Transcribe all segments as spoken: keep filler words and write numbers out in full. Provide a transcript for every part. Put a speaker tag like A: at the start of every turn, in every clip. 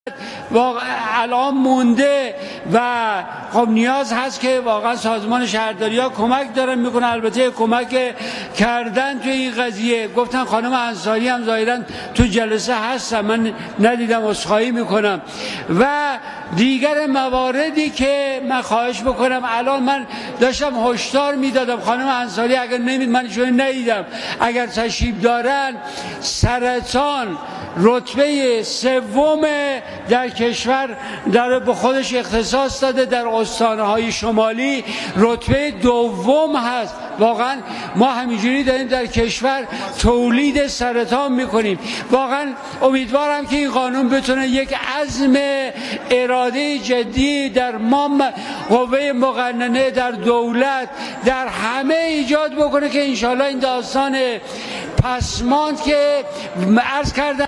A: واقعا الان مونده و خب نیاز هست که واقعا سازمان شهرداری ها کمک دارن میکنن. البته کمک کردن تو این قضیه. گفتن خانم انصاری هم ظاهرا تو جلسه هستن، من ندیدم، عذرخواهی میکنم. و دیگر مواردی که من خواهش بکنم، الان من داشتم هشدار میدادم خانم انصاری اگر نمید، من شون ندیدم، اگر تشریف دارن، سرطان رتبه سوم در کشور در به خودش اختصاص داده، در استانهای شمالی رتبه دوم هست. واقعا ما همینجوری داریم در کشور تولید سرطان میکنیم. واقعا امیدوارم که این قانون بتونه یک عزم اراده جدی در ما قوه مقننه، در دولت، در همه ایجاد بکنه که انشالله این داستان پسماند که عرض کردم.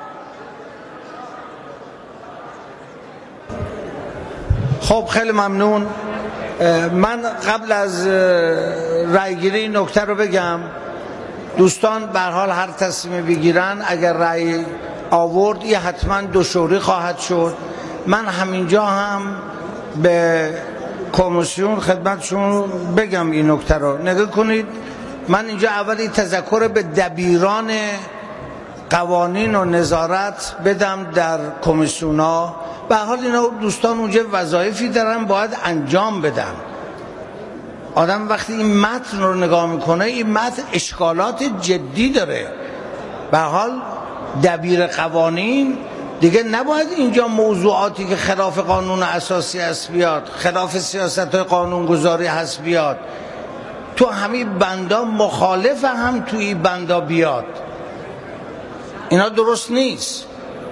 B: خب خیلی ممنون. من قبل از رأیگیری این نکته رو بگم، دوستان به هر حال هر تصمیم بگیرن اگر رأی آورد یه حتما دو شوری خواهد شد. من همینجا هم به کمیسیون خدمتشون بگم این نکته رو نگاه کنید. من اینجا اولی تذکر به دبیران قوانین و نظارت بدم در کمیسیون ها. به حال اینا دوستان اونجا وظایفی دارن باید انجام بدن. آدم وقتی این متن رو نگاه میکنه، این متن اشکالات جدی داره. به حال دبیر قوانین دیگه نباید اینجا موضوعاتی که خلاف قانون اساسی هست بیاد، خلاف سیاست قانونگذاری هست بیاد، تو همین بندا مخالف هم توی بندا بیاد. اینا درست نیست.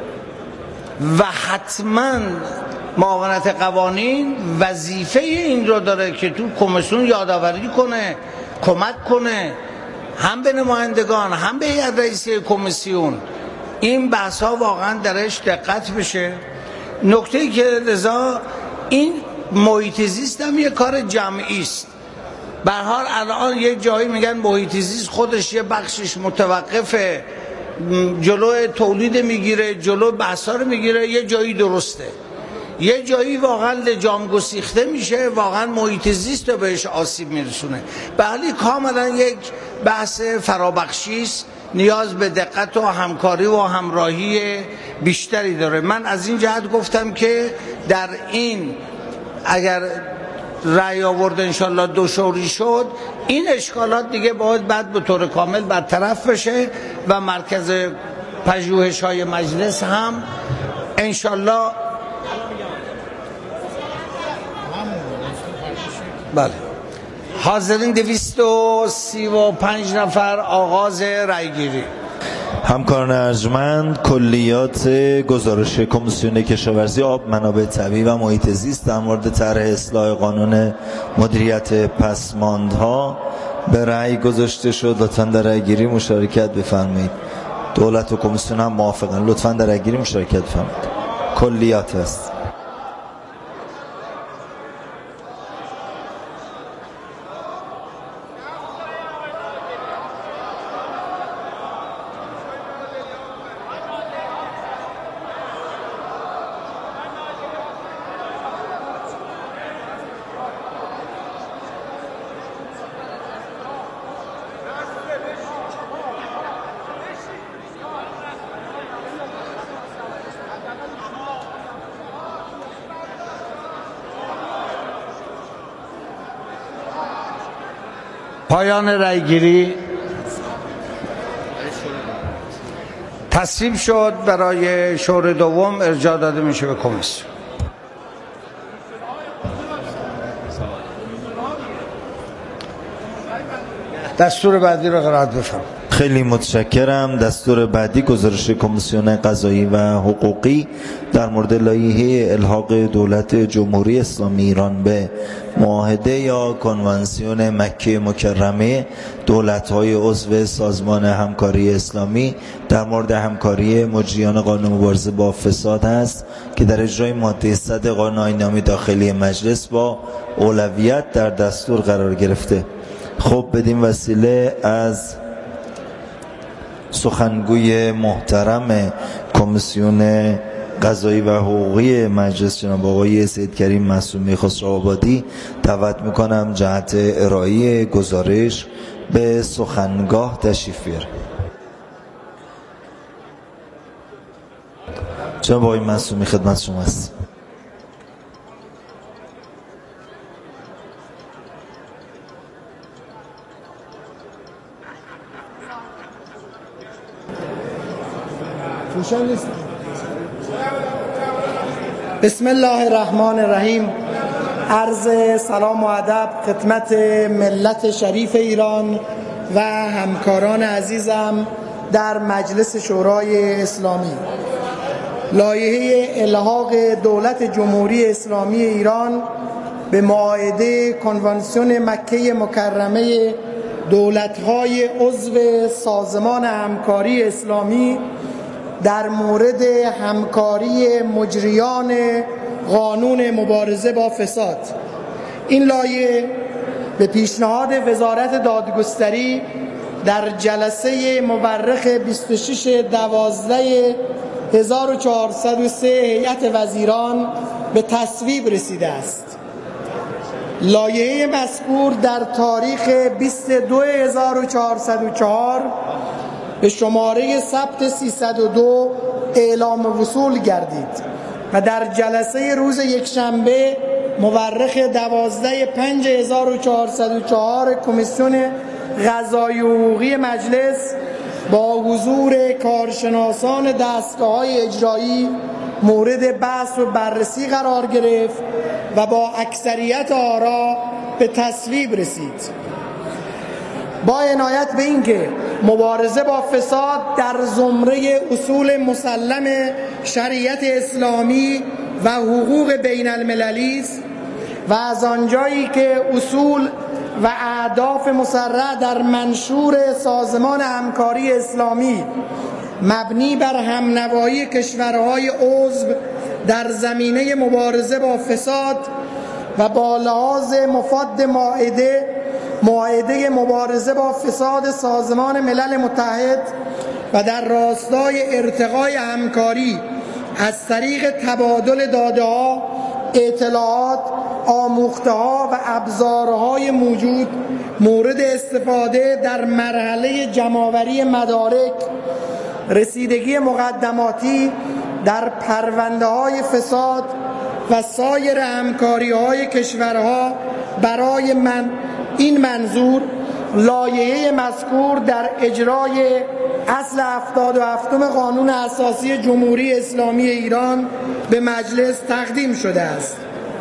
B: و حتما معاونت قوانین وظیفه این رو داره که تو کمیسیون یادآوری کنه، کمک کنه، هم به نمایندگان هم به هیئت رئیسه کمیسیون این بحث ها واقعا درش دقت بشه. نکته‌ای که رضا، این محیط زیست هم یه کار جمعی است. به هر حال الان یک جایی میگن محیط زیست خودش یه بخشش متوقفه، جلو تولید میگیره، جلو بحثا رو میگیره، یه جایی درسته، یه جایی واقعا لجام گسیخته میشه، واقعا محیط زیست رو بهش آسیب میرسونه. به حالی کاملا یک بحث فرابخشی است، نیاز به دقت و همکاری و همراهی بیشتری داره. من از این جهت گفتم که در این اگر رأی آورد انشالله دو شوری شد، این اشکالات دیگه باید بعد به طور کامل برطرف بشه و مرکز پژوهش های مجلس هم انشالله بله. حاضرین دویست و سی و پنج نفر، آغاز رأیگیری.
C: همکاران ارجمند، کلیات گزارش کمیسیون کشاورزی، آب، منابع طبیعی و محیط زیست در مورد طرح اصلاح قانون مدیریت پسماندها به رأی گذاشته شد. لطفاً در رأیگیری مشارکت بفرمایید. دولت و کمیسیون هم موافقن. لطفاً در رأیگیری مشارکت بفرمایید. کلیات است.
B: پایان رأیگیری. تصویب شد. برای شور دوم ارجاع داده میشه به کمیسیون. دستور بعدی رو قرائت بفرمایید.
C: خیلی متشکرم. دستور بعدی گزارش کمیسیون قضایی و حقوقی در مورد لایحه الحاق دولت جمهوری اسلامی ایران به معاهده یا کنوانسیون مکه مکرمه دولت‌های عضو سازمان همکاری اسلامی در مورد همکاری مجریان قانون مبارزه با فساد است که در اجرای ماده صد قانون آیین‌نامه داخلی مجلس با اولویت در دستور قرار گرفته. خب بدین وسیله از سخنگوی محترم کمیسیون قضایی و حقوقی مجلس جناب آقای سید کریم معصومی خسروآبادی دعوت میکنم جهت ارائه گزارش به سخنگاه تشریف بیاره. جناب آقای معصومی خدمت شما است.
D: بسم الله الرحمن الرحیم. عرض سلام و ادب خدمت ملت شریف ایران و همکاران عزیزم در مجلس شورای اسلامی. لایحه الحاق دولت جمهوری اسلامی ایران به معاهده کنوانسیون مکه مکرمه دولت‌های عضو سازمان همکاری اسلامی در مورد همکاری مجریان قانون مبارزه با فساد. این لایحه به پیشنهاد وزارت دادگستری در جلسه مورخ بیست و شش دوازده هزار و چهارصد و سه هیئت وزیران به تصویب رسیده است. لایحه مذکور در تاریخ بیست و دو هزار و چهارصد و چهار به شماره ثبت سیصد و دو اعلام وصول گردید و در جلسه روز یکشنبه مورخ دوازده پنج هزار و چهارصد و چهار کمیسیون قضایی و حقوقی مجلس با حضور کارشناسان دستگاه‌های اجرایی مورد بحث و بررسی قرار گرفت و با اکثریت آرا به تصویب رسید. با عنایت به اینکه مبارزه با فساد در زمره اصول مسلم شریعت اسلامی و حقوق بین المللی است و از آنجایی که اصول و اهداف مصرح در منشور سازمان همکاری اسلامی مبنی بر همنوایی کشورهای عضو در زمینه مبارزه با فساد و با لحاظ مفاد معاهده معاهده مبارزه با فساد سازمان ملل متحد و در راستای ارتقای همکاری از طریق تبادل داده‌ها، اطلاعات، آموخته‌ها و ابزارهای موجود مورد استفاده در مرحله جمع‌آوری مدارک، رسیدگی مقدماتی در پرونده‌های فساد و سایر همکاری‌های کشورها برای من این منظور لایحه مذکور در اجرای اصل هفتاد و هفتم قانون اساسی جمهوری اسلامی ایران به مجلس تقدیم شده است.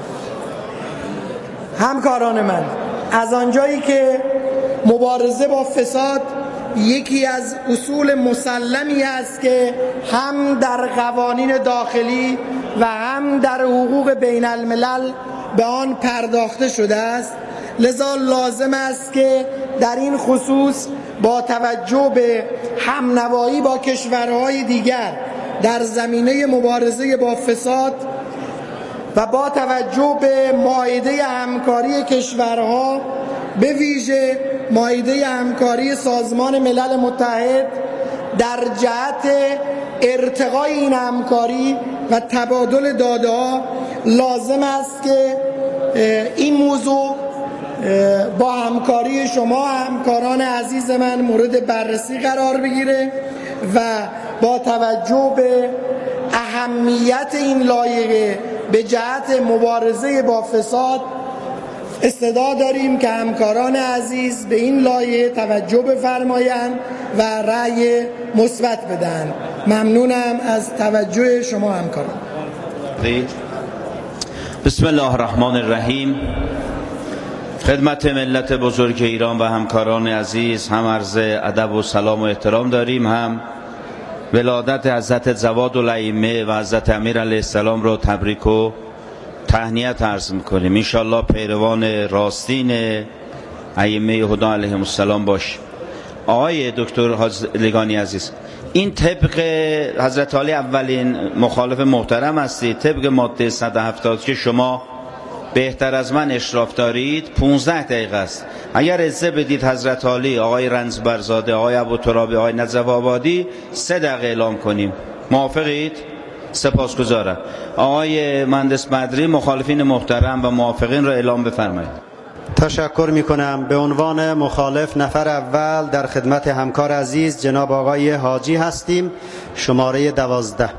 D: همکاران من، از آنجایی که مبارزه با فساد یکی از اصول مسلمی است که هم در قوانین داخلی و هم در حقوق بین الملل به آن پرداخته شده است، لذا لازم است که در این خصوص با توجه به همنوایی با کشورهای دیگر در زمینه مبارزه با فساد و با توجه به معاهده همکاری کشورها، به ویژه معاهده همکاری سازمان ملل متحد، در جهت ارتقای این همکاری و تبادل داده‌ها لازم است که این موضوع با همکاری شما همکاران عزیز من مورد بررسی قرار بگیره و با توجه به اهمیت این لایحه به جهت مبارزه با فساد استعداد داریم که همکاران عزیز به این لایحه توجه بفرمایند و رأی مثبت بدن. ممنونم از توجه شما همکاران.
E: بسم الله الرحمن الرحیم. خدمت ملت بزرگ ایران و همکاران عزیز هم عرض ادب و سلام و احترام داریم، هم ولادت حضرت زواد الائمه و حضرت امیر علیه السلام را تبریک و تهنیت عرض میکنیم. انشاءالله پیروان راستین ائمه هدی علیهم السلام باش. آقای دکتر لگانی عزیز، این طبق حضرت علی اولین مخالف محترم هستید، طبق ماده صد و هفتاد که شما بهتر از من اشراف دارید پانزده دقیقه است. اگر اجازه بدید حضرت علی، آقای رنجبرزاده، آقای ابوترابی، آقای نجف آبادی سه دقیقه اعلام کنیم. موافقید؟ سپاسگزارم. آقای مهندس بدری مخالفین محترم و موافقین را اعلام بفرمایید.
F: تشکر می کنم. به عنوان مخالف نفر اول در خدمت همکار عزیز جناب آقای حاجی هستیم، شماره دوازده.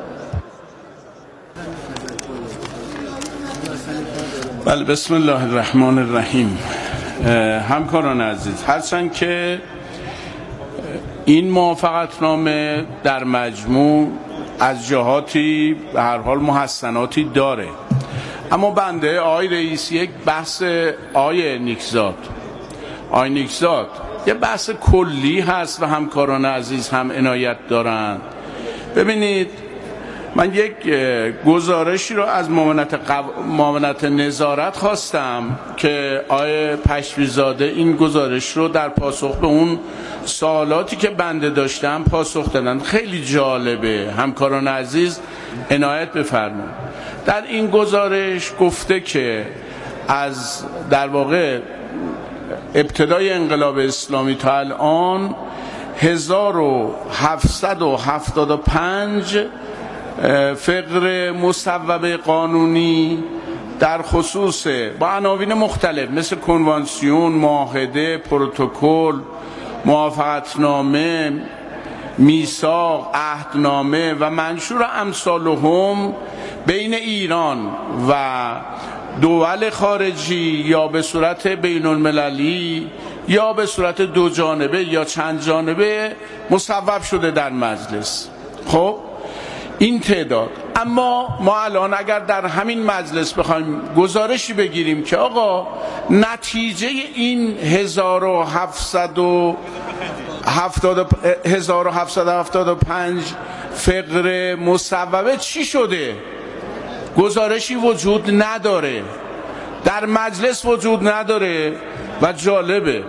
G: بله، بسم الله الرحمن الرحیم. همکاران عزیز، هرچند که این موافقتنامه در مجموع از جهاتی به هر حال محسناتی داره، اما بنده آقای رئیس یک بحث آقای نیکزاد آقای نیکزاد یه بحث کلی هست و همکاران عزیز هم عنایت دارن. ببینید، من یک گزارشی رو از معاونت قو... معاونت نظارت خواستم که آقای پشویزاده این گزارش رو در پاسخ به اون سوالاتی که بنده داشتم پاسخ دادن. خیلی جالبه، همکاران عزیز عنایت بفرمایید. در این گزارش گفته که از در واقع ابتدای انقلاب اسلامی تا الان هزار و هفتصد و هفتاد و پنج فقر مصوبه قانونی در خصوص با عناوین مختلف مثل کنوانسیون، معاهده، پروتکل، موافقتنامه، میثاق، عهدنامه و منشور امثالهم بین ایران و دول خارجی یا به صورت بین المللی یا به صورت دو جانبه یا چند جانبه مصوب شده در مجلس. خب این تعداد. اما ما الان اگر در همین مجلس بخوایم گزارشی بگیریم که آقا نتیجه این هزار و هفتصد و هفتاد و پنج فقر مصوبه چی شده، گزارشی وجود نداره، در مجلس وجود نداره. و جالبه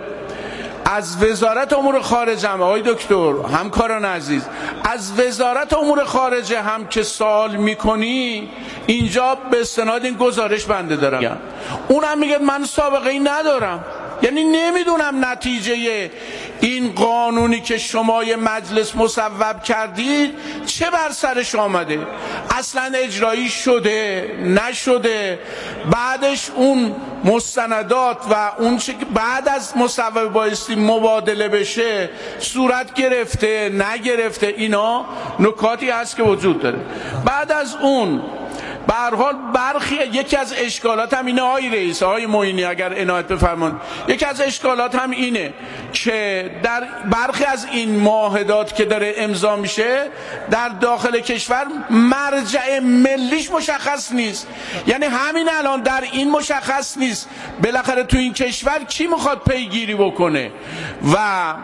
G: از وزارت امور خارجه هم آقای دکتر، همکاران عزیز، از وزارت امور خارجه هم که سوال میکنی اینجا به استناد این گزارش بنده دارم، اونم میگه من سابقه ای ندارم. یعنی نمیدونم نتیجه این قانونی که شما یه مجلس مصوب کردید چه بر سرش آمده، اصلا اجرایی شده نشده، بعدش اون مستندات و اون چه که بعد از مصوبه بایستی مبادله بشه صورت گرفته نگرفته، اینا نکاتی هست که وجود داره. بعد از اون به هر حال برخی یکی از اشکالات هم اینه آقای رئیس، آقای معینی اگر عنایت بفرمایید، یکی از اشکالات هم اینه که در برخی از این معاهدات که داره امضا میشه در داخل کشور مرجع ملیش مشخص نیست. یعنی همین الان در این مشخص نیست بالاخره تو این کشور کی میخواد پیگیری بکنه. و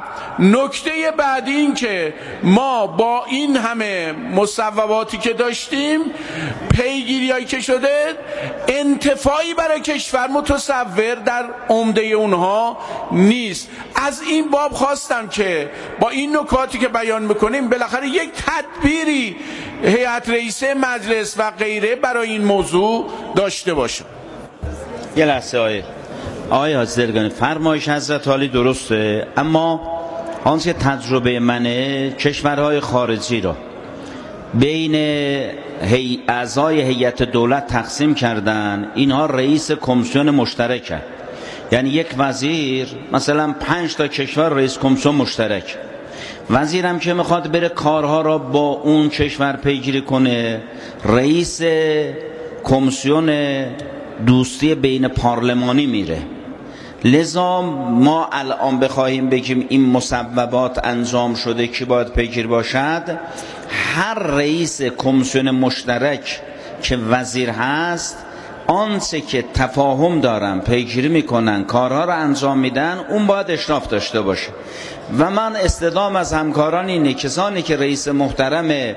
G: نکته بعدی این که ما با این همه مصوباتی که داشتیم، پیگیری هایی که شده، انتفاعی برای کشور متصور در عمده اونها نیست. از این باب خواستم که با این نکاتی که بیان میکنیم بالاخره یک تدبیری هیئت رئیسه مجلس و غیره برای این موضوع داشته باشه.
E: یه لحظه آقای آقای حاجی درگانی، فرمایش حضرت عالی درسته، اما آنچه تجربه منه کشورهای خارجی را بین هی اعضای هیئت دولت تقسیم کردن، اینها رئیس کمیسیون مشترک هست. یعنی یک وزیر مثلا پنج تا کشور رئیس کمیسیون مشترک، وزیرم که میخواد بره کارها را با اون کشور پیگیری کنه، رئیس کمیسیون دوستی بین پارلمانی میره. لذا ما الان بخواهیم بگیم این مصوبات انجام شده که باید پیگیر باشد، هر رئیس کمیسیون مشترک که وزیر هست، آنچه که تفاهم دارن پیگیری میکنن کارها رو انجام میدن، اون باید اشراف داشته باشه. و من استدام از همکاران اینه کسانی که رئیس محترم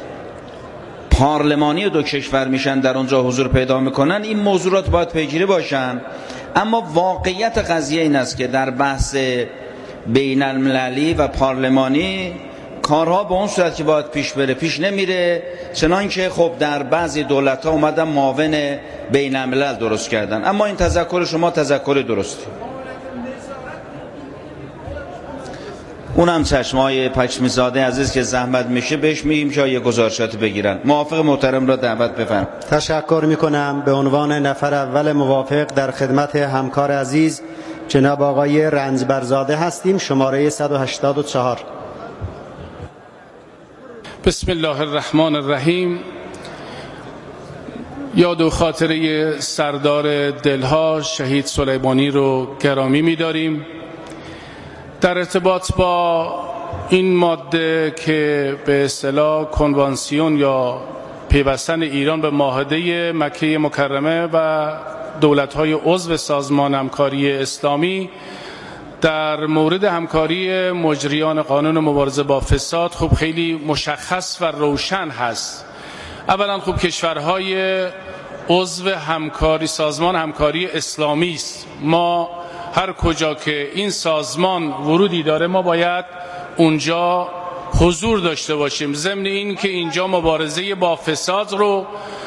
E: پارلمانی دو کشور میشن در اونجا حضور پیدا میکنن، این موضوعات باید پیگیری باشن. اما واقعیت قضیه این است که در بحث بین المللی و پارلمانی کارها به اون صورت که باید پیش بره پیش نمیره، چنانکه خب در بعضی دولت ها اومدن معاون بین الملل درست کردن. اما این تذکر شما تذکر درستی. اونم چشمای پچمیزاده عزیز که زحمت میشه بهش میگیم که یه گزارشات بگیرن. موافق محترم را دعوت بفرم.
F: تشکر میکنم. به عنوان نفر اول موافق در خدمت همکار عزیز جناب آقای رنجبرزاده هستیم، شماره صد و هشتاد و چهار.
H: بسم الله الرحمن الرحیم. یاد و خاطره سردار دلها شهید سلیمانی رو گرامی می‌داریم. در ارتباط با این ماده که به اصطلاح کنوانسیون یا پیوستن ایران به معاهده مکه مکرمه و دولت‌های عضو سازمان همکاری اسلامی در مورد همکاری مجریان قانون مبارزه با فساد خب خیلی مشخص و روشن هست. اولا خب کشورهای عضو همکاری سازمان همکاری اسلامی است. ما هر کجا که این سازمان ورودی داره ما باید اونجا حضور داشته باشیم. ضمن این که اینجا مبارزه با فساد رو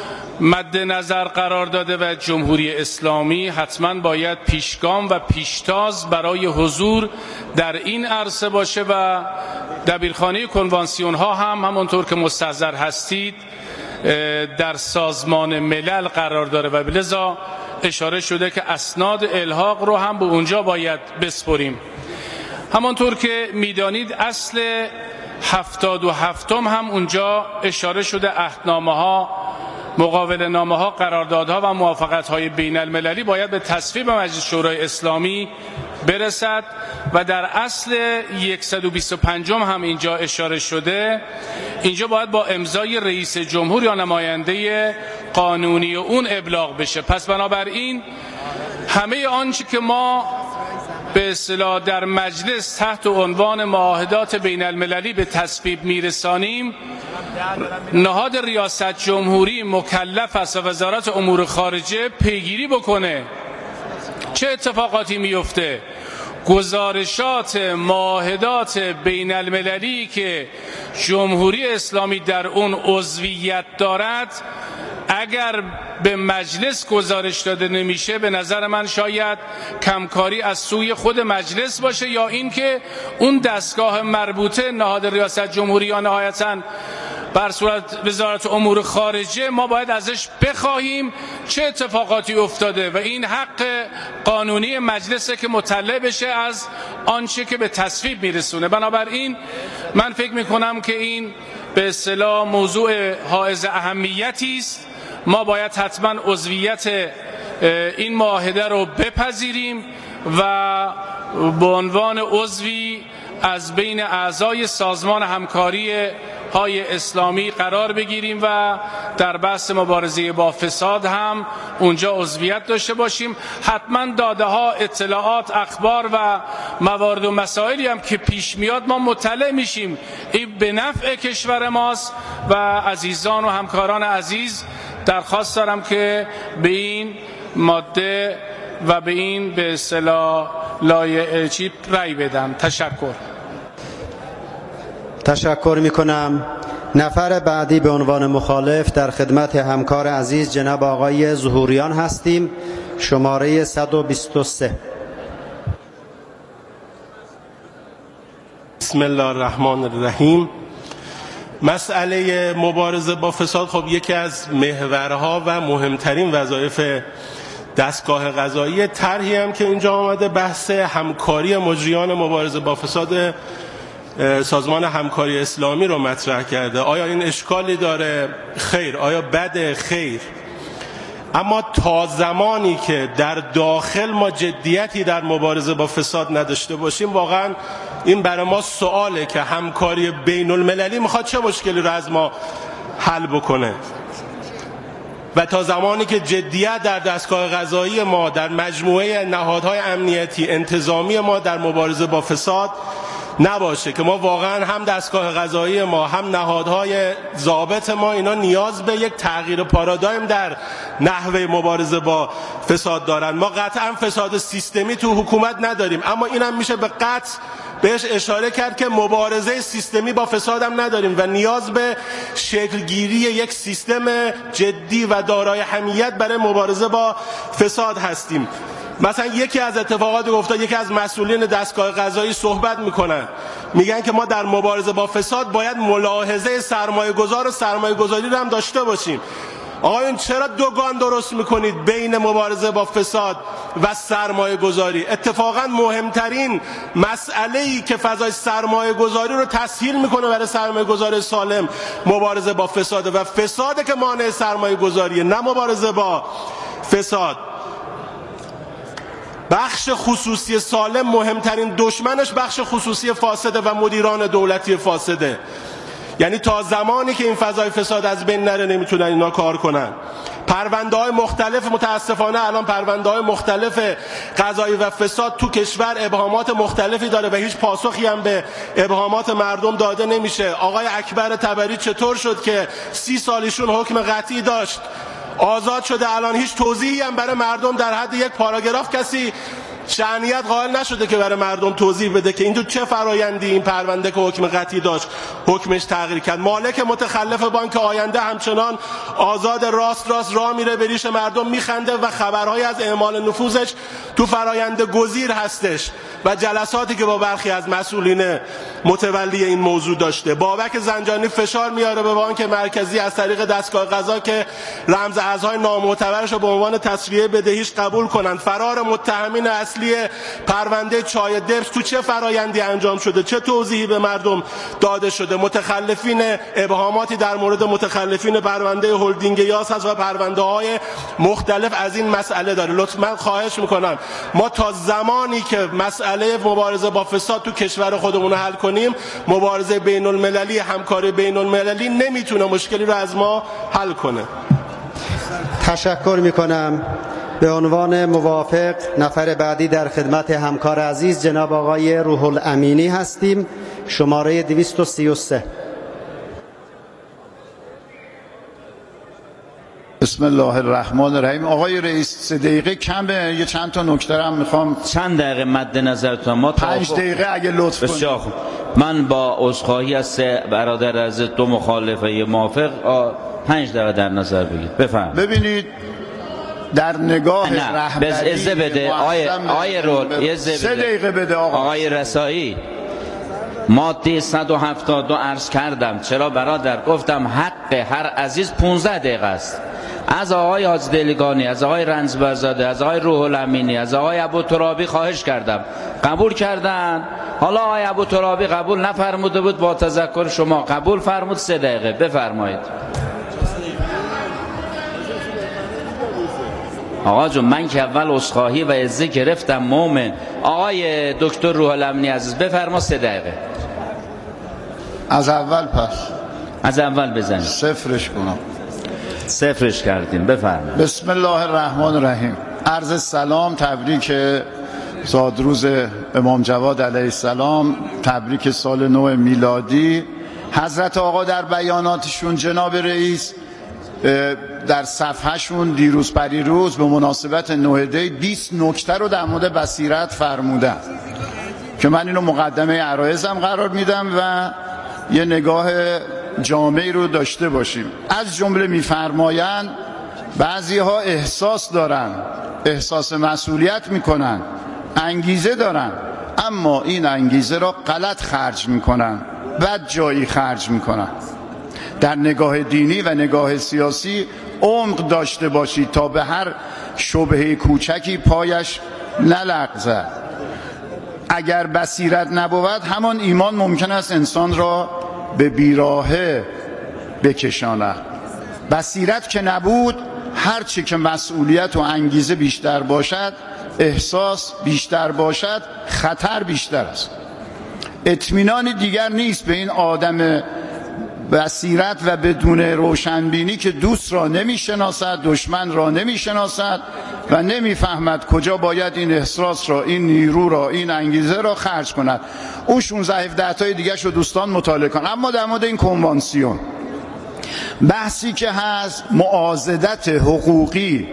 H: مد نظر قرار داده و جمهوری اسلامی حتما باید پیشگام و پیشتاز برای حضور در این عرصه باشه و دبیرخانه کنوانسیون ها هم همونطور که مستحضر هستید در سازمان ملل قرار داره و لذا اشاره شده که اسناد الحاق رو هم به اونجا باید بسپریم. همانطور که میدانید اصل هفتاد و هفتم هم اونجا اشاره شده، عهدنامه ها، مقابل نامه ها، قراردادها و موافقت های بین المللی باید به تصویب مجلس شورای اسلامی برسد و در اصل صد و بیست و پنج هم اینجا اشاره شده. اینجا باید با امضای رئیس جمهور یا نماینده قانونی اون ابلاغ بشه. پس بنابراین همه آنچه که ما به اصطلاح در مجلس تحت عنوان معاهدات بین المللی به تصویب میرسانیم، نهاد ریاست جمهوری مکلف است و وزارت امور خارجه پیگیری بکنه چه اتفاقاتی میفته. گزارشات معاهدات بین المللی که جمهوری اسلامی در اون عضویت دارد اگر به مجلس گزارش داده نمیشه، به نظر من شاید کمکاری از سوی خود مجلس باشه یا اینکه اون دستگاه مربوطه نهاد ریاست جمهوری یا نهایتاً بر صورت وزارت امور خارجه ما باید ازش بخواهیم چه اتفاقاتی افتاده و این حق قانونی مجلسه که مطلع بشه از آنچه که به تصویب میرسونه. بنابراین من فکر میکنم که این به اصطلاح موضوع حائز اهمیتی است. ما باید حتما عضویت این معاهده رو بپذیریم و به عنوان عضوی از بین اعضای سازمان همکاری های اسلامی قرار بگیریم و در بحث مبارزه با فساد هم اونجا عضویت داشته باشیم. حتما داده ها، اطلاعات، اخبار و موارد و مسائلی هم که پیش میاد ما مطلع میشیم. این به نفع کشور ماست و عزیزان و همکاران عزیز درخواست دارم که به این ماده و به این به اصطلاح لایحه چی رأی بدن. تشکر.
F: تشکر می کنم. نفر بعدی به عنوان مخالف در خدمت همکار عزیز جناب آقای ظهوریان هستیم، شماره صد و بیست و سه.
I: بسم الله الرحمن الرحیم. مسئله مبارزه با فساد خب یکی از محورها و مهمترین وظایف دستگاه قضایی. طرحی هم که اینجا آمده بحث همکاری مجریان مبارزه با فساد سازمان همکاری اسلامی رو مطرح کرده. آیا این اشکالی داره؟ خیر. آیا بده؟ خیر. اما تا زمانی که در داخل ما جدیتی در مبارزه با فساد نداشته باشیم واقعا این برای ما سواله که همکاری بین المللی میخواد چه مشکلی رو از ما حل بکنه و تا زمانی که جدیت در دستگاه قضایی ما، در مجموعه نهادهای امنیتی انتظامی ما در مبارزه با فساد نباشه که ما واقعا هم دستگاه قضایی ما هم نهادهای ضابط ما اینا نیاز به یک تغییر پارادایم در نحوه مبارزه با فساد دارن. ما قطعا فساد سیستمی تو حکومت نداریم، اما اینم میشه به قطع بهش اشاره کرد که مبارزه سیستمی با فساد هم نداریم و نیاز به شکلگیری یک سیستم جدی و دارای حمیت برای مبارزه با فساد هستیم. مثلا یکی از اتفاقات گفته، یکی از مسئولین دستگاه قضایی صحبت میکنن، میگن که ما در مبارزه با فساد باید ملاحظه سرمایه گذار و سرمایه گذاری رو هم داشته باشیم. آقایون چرا دوگان درست میکنید بین مبارزه با فساد و سرمایه گذاری؟ اتفاقا مهمترین مسئله ای که فضای سرمایه گذاری رو تسهیل میکنه برای سرمایه گذاری سالم مبارزه با فساده و فساده که مانع سرمایه گذاریه، نه مبارزه با فساد. بخش خصوصی سالم مهمترین دشمنش بخش خصوصی فاسده و مدیران دولتی فاسده. یعنی تا زمانی که این فضای فساد از بین نره نمیتونن اینا کار کنن. پرونده های مختلف، متاسفانه الان پرونده های مختلف قضایی و فساد تو کشور ابهامات مختلفی داره و هیچ پاسخی هم به ابهامات مردم داده نمیشه. آقای اکبر طبری چطور شد که سی سالشون حکم قطعی داشت، آزاد شده، الان هیچ توضیحی هم برای مردم در حد یک پاراگراف کسی شأنیت قائل نشده که برای مردم توضیح بده که این تو چه فرایندی این پرونده که حکم قطعی داشت حکمش تغییر کرد. مالک متخلف بانک آینده همچنان آزاد راست راست راه میره به ریش مردم میخنده و خبرهای از اعمال نفوذش تو فرایند گزیر هستش و جلساتی که با برخی از مسئولین متولی این موضوع داشته. بابک زنجانی فشار میاره به بانک مرکزی از طریق دستگاه قضا که رمز ارزهای نامعتبرش رو به عنوان تسویه بدهیش قبول کنند. فرار متهمین اصلی پرونده چای دبس تو چه فرایندی انجام شده؟ چه توضیحی به مردم داده شده؟ متخلفین، ابهاماتی در مورد متخلفین پرونده هلدینگ یاس هست و پرونده های مختلف از این مسئله داره. لطفاً خواهش میکنم ما تا زمانی که مسئله مبارزه با فساد تو کشور خودمون رو حل کنیم، مبارزه بین المللی، همکاری بین المللی نمیتونه مشکلی رو از ما حل کنه.
F: تشکر میکنم. به عنوان موافق نفر بعدی در خدمت همکار عزیز جناب آقای روح الامینی هستیم، شماره دویست و سی و سه.
J: بسم الله الرحمن الرحیم. آقای رئیس سه دقیقه کمه، یه چند تا نکته هم میخوام.
E: چند دقیقه مد نظرتون؟ ما
J: پنج دقیقه اگه لطف کنید.
E: بسیار خوب. من با عذرخواهی از سه برادر از دو مخالف یه موافق پنج دقیقه در نظر بگید. بفرمایید.
J: ببینید در نگاه رهبری
E: بز ازه بده آیه آیه رول ازه بده.
J: سه دقیقه بده آقا.
E: آقای رسایی، ماده صد و هفتاد و دو عرض کردم. چرا برادر؟ گفتم حق هر عزیز پانزده دقیقه است. از آقای حاج دلیگانی، از آقای رنجبرزاده، از آقای روح الامینی، از آقای ابوترابی خواهش کردم، قبول کردن. حالا آقای ابوترابی قبول نفرموده بود، با تذکر شما قبول فرمود. سه دقیقه بفرمایید. آقا جون من که اول عذرخواهی و عزه گرفتم مومن. آقای دکتر روح الامینی عزیز بفرما. سه دقیقه
J: از اول پس
E: از اول بزنید.
J: صفرش کنم.
E: صفرش کردیم. بفرمایید.
J: بسم الله الرحمن الرحیم. عرض سلام، تبریک زادروز امام جواد علیه السلام، تبریک سال نو میلادی. حضرت آقا در بیاناتشون جناب رئیس در صفحهشون دیروز پریروز به مناسبت نوهده بیست نکته رو در مورد بصیرت فرمودن که من اینو مقدمه عرایزم قرار میدم و یه نگاه جامعی رو داشته باشیم. از جمله میفرمایند بعضی ها احساس دارن، احساس مسئولیت میکنن، انگیزه دارن، اما این انگیزه را غلط خرج میکنن، بد جایی خرج میکنن. در نگاه دینی و نگاه سیاسی عمق داشته باشید تا به هر شبهه کوچکی پایش نلغزد. اگر بصیرت نبود همان ایمان ممکن است انسان را به بیراهه بکشاند. بصیرت که نبود، هرچی که مسئولیت و انگیزه بیشتر باشد، احساس بیشتر باشد، خطر بیشتر است. اطمینان دیگر نیست به این آدم بصیرت و بدون روشنبینی که دوست را نمیشناسد، دشمن را نمیشناسد و نمیفهمد کجا باید این احساس را، این نیرو را، این انگیزه را خرج کند. او شانزده هفده تای دیگه شو دوستان مطالعه کن. اما در مورد این کنوانسیون بحثی که هست، معاضدت حقوقی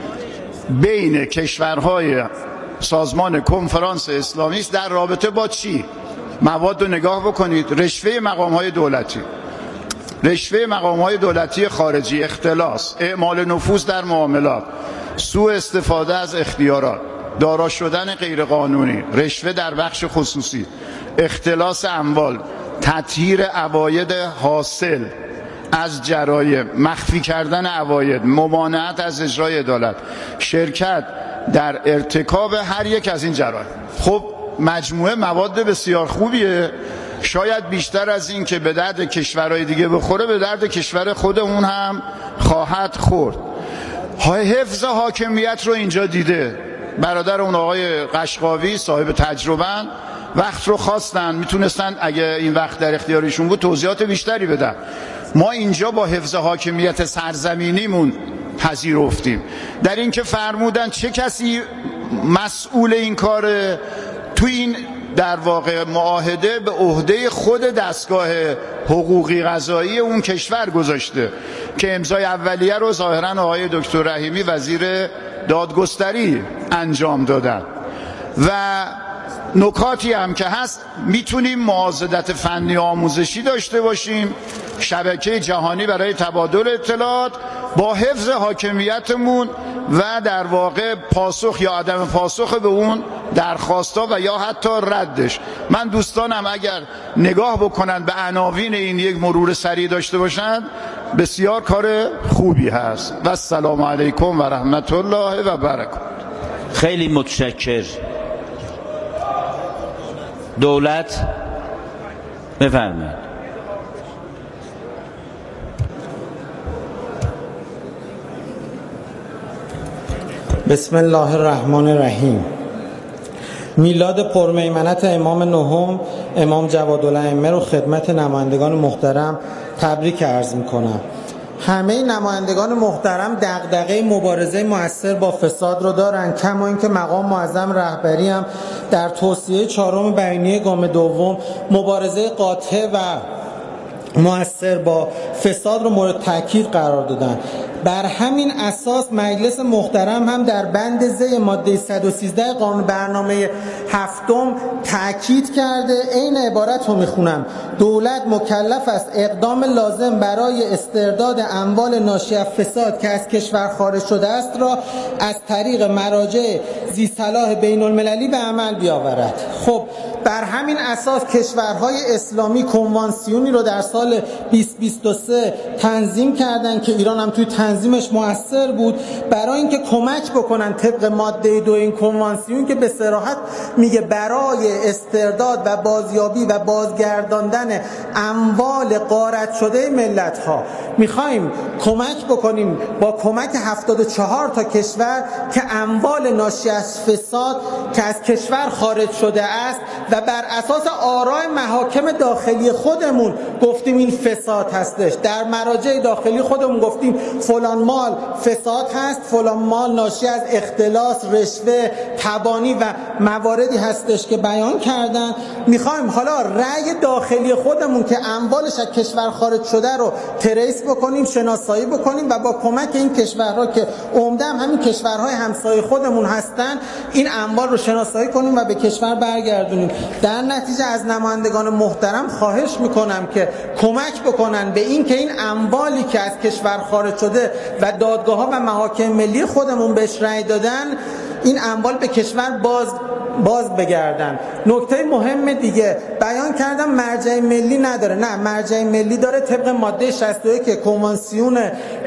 J: بین کشورهای سازمان کنفرانس اسلامی است. در رابطه با چی؟ مواد رو نگاه بکنید. رشوه مقام‌های دولتی، رشوه مقام‌های دولتی خارجی، اختلاس، اعمال نفوذ در معاملات، سوء استفاده از اختیارات، دارا شدن غیرقانونی، رشوه در بخش خصوصی، اختلاس اموال، تطهیر عواید حاصل از جرایم، مخفی کردن عواید، ممانعت از اجرای عدالت، شرکت در ارتکاب هر یک از این جرایم. خب مجموعه مواد بسیار خوبیه، شاید بیشتر از این که به درد کشورهای دیگه بخوره به درد کشور خودمون هم خواهد خورد. حفظ حاکمیت رو اینجا دیده. برادر اون آقای قشقاوی صاحب تجربه وقت رو خواستن، میتونستن اگه این وقت در اختیارشون بود توضیحات بیشتری بدن. ما اینجا با حفظ حاکمیت سرزمینیمون پذیرفتیم. در این که فرمودن چه کسی مسئول این کاره، تو این در واقع معاهده به عهده خود دستگاه حقوقی قضایی اون کشور گذاشته که امضای اولیه رو ظاهرا آقای دکتر رحیمی وزیر دادگستری انجام دادن. و نکاتی هم که هست، میتونیم معاضدت فنی آموزشی داشته باشیم، شبکه جهانی برای تبادل اطلاعات، با حفظ حاکمیتمون و در واقع پاسخ یا عدم پاسخ به اون درخواستا و یا حتی ردش. من دوستانم اگر نگاه بکنن به عناوین این یک مرور سریع داشته باشند بسیار کار خوبی هست. و السلام علیکم و رحمت الله و برکاته.
E: خیلی متشکر. دولت بفرمایید.
D: بسم الله الرحمن الرحیم. میلاد پرمیمنت امام نهم امام جوادالائمه رو خدمت نمایندگان محترم تبریک عرض میکنم. همه نمایندگان محترم دغدغه مبارزه مؤثر با فساد رو دارن، کما اینکه مقام معظم رهبری هم در توصیه چهارم بیانیه گام دوم مبارزه قاطع و مؤثر با فساد رو مورد تاکید قرار دادن. بر همین اساس مجلس محترم هم در بند ض ماده صد و سیزده قانون برنامه هفتم تاکید کرده. این عبارت رو میخونم: دولت مکلف است اقدام لازم برای استرداد اموال ناشی از فساد که از کشور خارج شده است را از طریق مراجع ذی صلاح بین المللی به عمل بیاورد. خب بر همین اساس کشورهای اسلامی کنوانسیونی رو در سال بیست بیست و سه تنظیم کردن که ایران هم توی تنظیمش مؤثر بود، برای اینکه کمک بکنن طبق ماده دو این کنوانسیون که به صراحت میگه برای استرداد و بازیابی و بازگرداندن اموال غارت شده ملت ها میخوایم کمک بکنیم با کمک هفتاد و چهار تا کشور که اموال ناشی از فساد که از کشور خارج شده است و بر اساس آراء محاکم داخلی خودمون گفتیم این فساد هستش، در مراجع داخلی خودمون گفتیم فلان مال فساد هست، فلان مال ناشی از اختلاس، رشوه، تبانی و مواردی هستش که بیان کردن. میخوایم حالا رأی داخلی خودمون که اموالش از کشور خارج شده رو تریس بکنیم، شناسایی بکنیم و با کمک این کشورها که عمده هم همین کشورهای همسایه خودمون هستن این اموال رو شناسایی کنیم و به کشور برگردونیم. در نتیجه از نمایندگان محترم خواهش میکنم که کمک بکنن به این که این اموالی که از کشور خارج شده و دادگاه‌ها و محاکم ملی خودمون بهش رأی دادن این اموال به کشور باز باز بگردن. نکته مهم دیگه بیان کردم مرجع ملی نداره، نه مرجع ملی داره طبق ماده شصت و یک کنوانسیون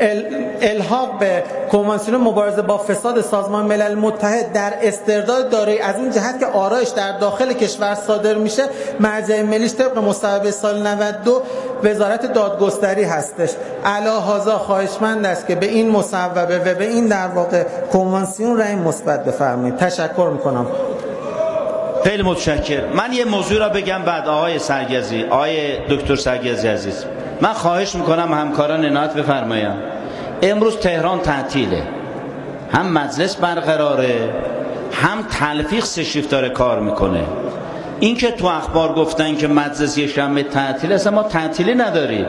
D: الحاق به کنوانسیون مبارزه با فساد سازمان ملل متحد در استرداد داره. از اون جهت که آرایش در داخل کشور صادر میشه مرجع ملیش طبق مصوبه سال نود و دو وزارت دادگستری هستش. علی هذا خواهشمند است که به این مصوبه و به این در واقع کنوانسیون رأی مثبت بفرمایید. تشکر میکنم.
E: خیلی متشکر. من یه موضوع را بگم بعد آقای سرگزی، آقای دکتر سرگزی عزیز، من خواهش میکنم همکاران عنایت بفرمایند. امروز تهران تعطیله، هم مجلس برقراره هم تلفیق سه شیفت داره کار میکنه. این که تو اخبار گفتن که مجلس یه شنبه تعطیله، اصلا ما تعطیلی نداریم.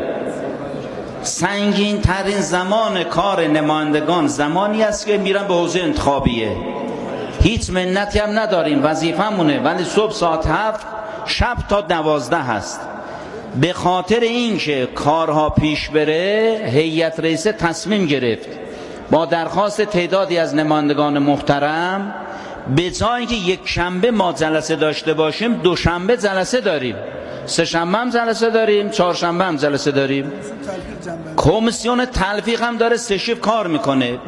E: سنگین ترین زمان کار نمایندگان زمانی است که میرن به حوزه انتخابیه، هیچ منتی هم نداریم، وظیفه‌مونه، ولی صبح ساعت هفت شب تا دوازده هست. به خاطر اینکه کارها پیش بره هیئت رئیسه تصمیم گرفت با درخواست تعدادی از نمایندگان محترم به جای اینکه یک شنبه ما جلسه داشته باشیم دوشنبه جلسه داریم، سه شنبه هم جلسه داریم، چهارشنبه هم جلسه داریم. کمیسیون تلفیق هم داره سه شیفت کار میکنه.